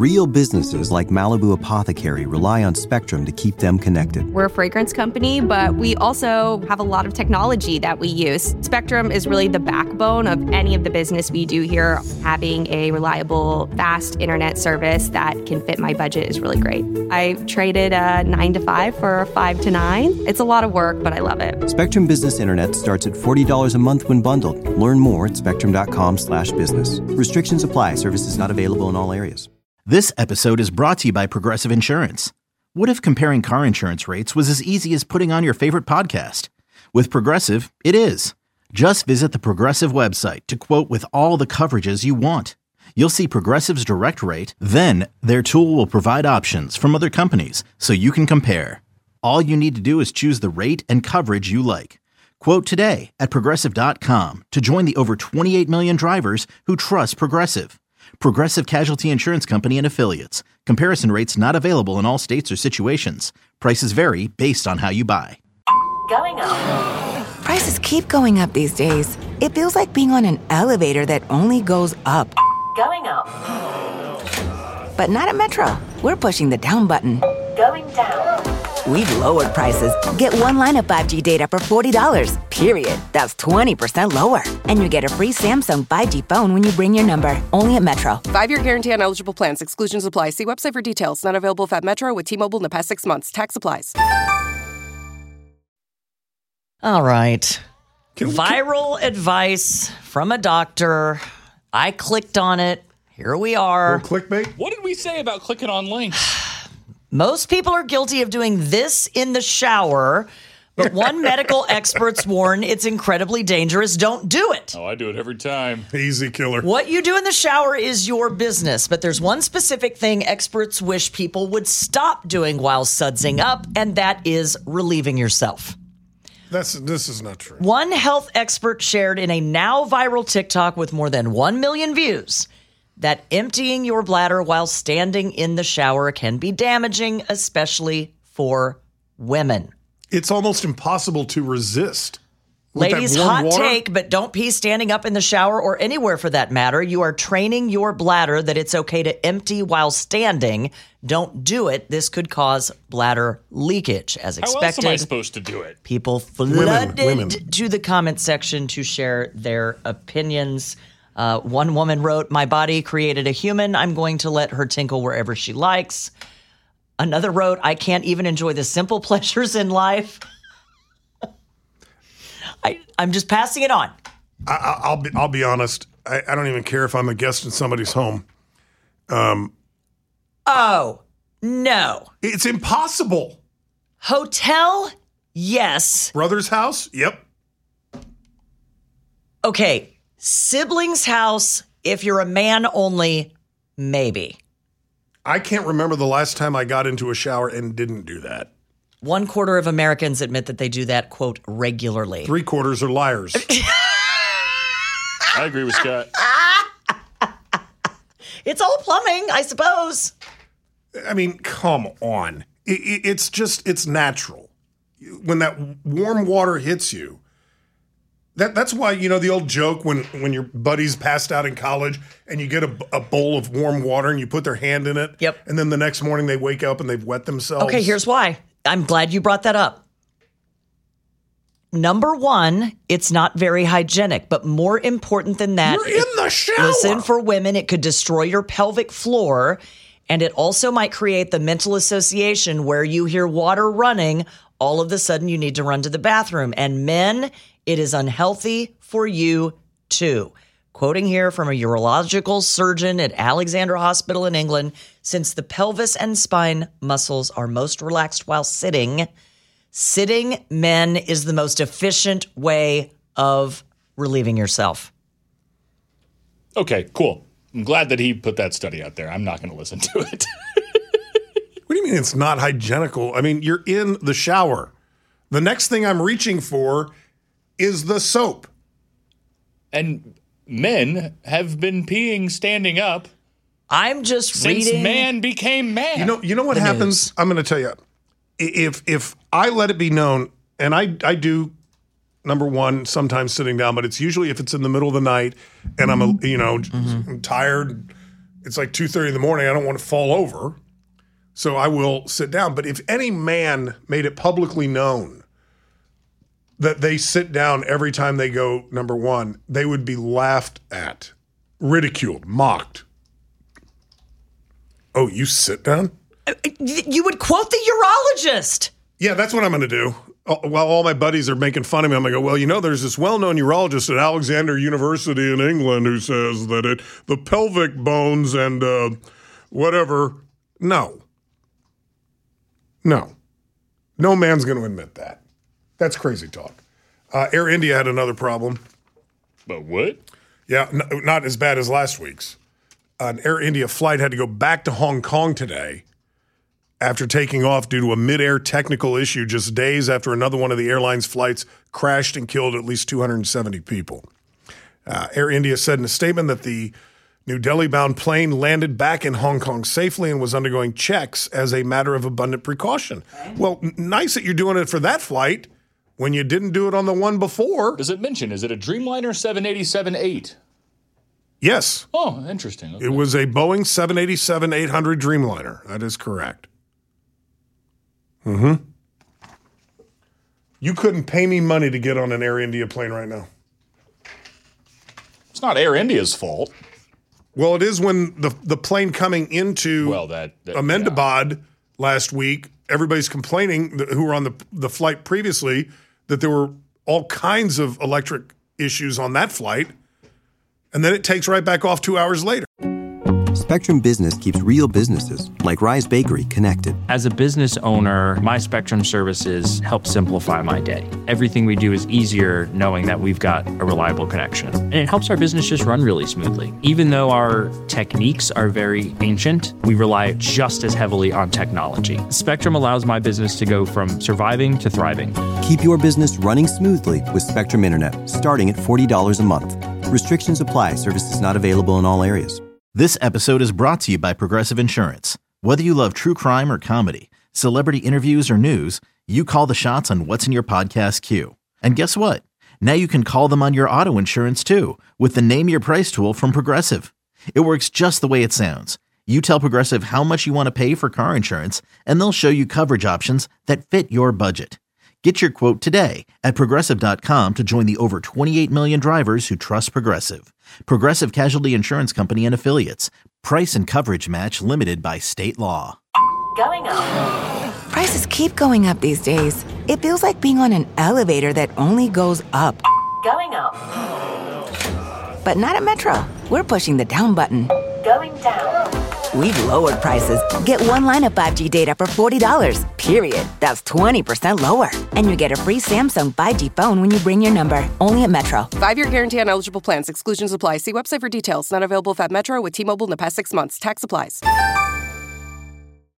Real businesses like Malibu Apothecary rely on Spectrum to keep them connected. We're a fragrance company, but we also have a lot of technology that we use. Spectrum is really the backbone of any of the business we do here. Having a reliable, fast internet service that can fit my budget is really great. I traded a 9 to 5 for a 5 to 9. It's a lot of work, but I love it. Spectrum Business Internet starts at $40 a month when bundled. Learn more at spectrum.com/business. Restrictions apply. Services not available in all areas. This episode is brought to you by Progressive Insurance. What if comparing car insurance rates was as easy as putting on your favorite podcast? With Progressive, it is. Just visit the Progressive website to quote with all the coverages you want. You'll see Progressive's direct rate, then their tool will provide options from other companies so you can compare. All you need to do is choose the rate and coverage you like. Quote today at Progressive.com to join the over 28 million drivers who trust Progressive. Progressive Casualty Insurance Company and Affiliates. Comparison rates not available in all states or situations. Prices vary based on how you buy. Going up. Prices keep going up these days. It feels like being on an elevator that only goes up. Going up. But not at Metro. We're pushing the down button. Going down. We've lowered prices. Get one line of 5G data for $40, period. That's 20% lower. And you get a free Samsung 5G phone when you bring your number. Only at Metro. 5-year guarantee on eligible plans. Exclusions apply. See website for details. Not available at Metro with T-Mobile in the past 6 months. Tax applies. All right. Viral advice from a doctor. I clicked on it. Here we are. Clickbait? What did we say about clicking on links? Most people are guilty of doing this in the shower, but one medical experts warn it's incredibly dangerous. Don't do it. Oh, I do it every time. Easy killer. What you do in the shower is your business, but there's one specific thing experts wish people would stop doing while sudsing up, and that is relieving yourself. This is not true. One health expert shared in a now viral TikTok with more than 1 million views that emptying your bladder while standing in the shower can be damaging, especially for women. It's almost impossible to resist. Ladies, hot take, but don't pee standing up in the shower or anywhere for that matter. You are training your bladder that it's okay to empty while standing. Don't do it. This could cause bladder leakage, as expected. How else am I supposed to do it? People flooded women. to the comment section to share their opinions. One woman wrote, "My body created a human. I'm going to let her tinkle wherever she likes." Another wrote, "I can't even enjoy the simple pleasures in life." I'm just passing it on. I'll be honest. I don't even care if I'm a guest in somebody's home. Oh, no. It's impossible. Hotel? Yes. Brother's house? Yep. Okay. Sibling's house, if you're a man only, maybe. I can't remember the last time I got into a shower and didn't do that. 1/4 of Americans admit that they do that, quote, regularly. 3/4 are liars. I agree with Scott. It's all plumbing, I suppose. I mean, come on. It's natural. When that warm water hits you, that's why, you know, the old joke when your buddy's passed out in college and you get a bowl of warm water and you put their hand in it. Yep. And then the next morning they wake up and they've wet themselves. Okay, here's why. I'm glad you brought that up. Number one, it's not very hygienic, but more important than that, you're in the shower. Listen, for women, it could destroy your pelvic floor, and it also might create the mental association where you hear water running, all of a sudden you need to run to the bathroom. And men, it is unhealthy for you too. Quoting here from a urological surgeon at Alexandra Hospital in England, since the pelvis and spine muscles are most relaxed while sitting, men is the most efficient way of relieving yourself. Okay, cool. I'm glad that he put that study out there. I'm not going to listen to it. What do you mean it's not hygienical? I mean, you're in the shower. The next thing I'm reaching for is the soap. And men have been peeing standing up. I'm just since reading. Man became man. You know what happens? News. I'm going to tell you. If I let it be known, and I do, number one, sometimes sitting down, but it's usually if it's in the middle of the night and I'm I'm tired, It's like 2:30 in the morning. I don't want to fall over. So I will sit down. But if any man made it publicly known that they sit down every time they go number one, they would be laughed at, ridiculed, mocked. Oh, you sit down? You would quote the urologist. Yeah, that's what I'm going to do. While all my buddies are making fun of me, I'm going to go, well, you know, there's this well-known urologist at Alexander University in England who says that the pelvic bones and whatever. No. No man's going to admit that. That's crazy talk. Air India had another problem. But what? Yeah, not as bad as last week's. An Air India flight had to go back to Hong Kong today after taking off due to a mid-air technical issue just days after another one of the airline's flights crashed and killed at least 270 people. Air India said in a statement that the New Delhi-bound plane landed back in Hong Kong safely and was undergoing checks as a matter of abundant precaution. Well, nice that you're doing it for that flight when you didn't do it on the one before. Does it mention, is it a Dreamliner 787-8? Yes. Oh, interesting. Okay. It was a Boeing 787-800 Dreamliner. That is correct. Mm-hmm. You couldn't pay me money to get on an Air India plane right now. It's not Air India's fault. Well, it is when the plane coming into Ahmedabad last week, everybody's complaining who were on the flight previously that there were all kinds of electric issues on that flight. And then it takes right back off 2 hours later. Spectrum Business keeps real businesses, like Rise Bakery, connected. As a business owner, my Spectrum services help simplify my day. Everything we do is easier knowing that we've got a reliable connection. And it helps our business just run really smoothly. Even though our techniques are very ancient, we rely just as heavily on technology. Spectrum allows my business to go from surviving to thriving. Keep your business running smoothly with Spectrum Internet, starting at $40 a month. Restrictions apply. Services not available in all areas. This episode is brought to you by Progressive Insurance. Whether you love true crime or comedy, celebrity interviews or news, you call the shots on what's in your podcast queue. And guess what? Now you can call them on your auto insurance too with the Name Your Price tool from Progressive. It works just the way it sounds. You tell Progressive how much you want to pay for car insurance, and they'll show you coverage options that fit your budget. Get your quote today at Progressive.com to join the over 28 million drivers who trust Progressive. Progressive Casualty Insurance Company and Affiliates. Price and coverage match limited by state law. Going up. Prices keep going up these days. It feels like being on an elevator that only goes up. Going up. But not at Metro. We're pushing the down button. Going down. We've lowered prices. Get one line of 5G data for $40, period. That's 20% lower. And you get a free Samsung 5G phone when you bring your number. Only at Metro. 5-year guarantee on eligible plans. Exclusions apply. See website for details. Not available if at Metro with T-Mobile in the past 6 months. Tax applies.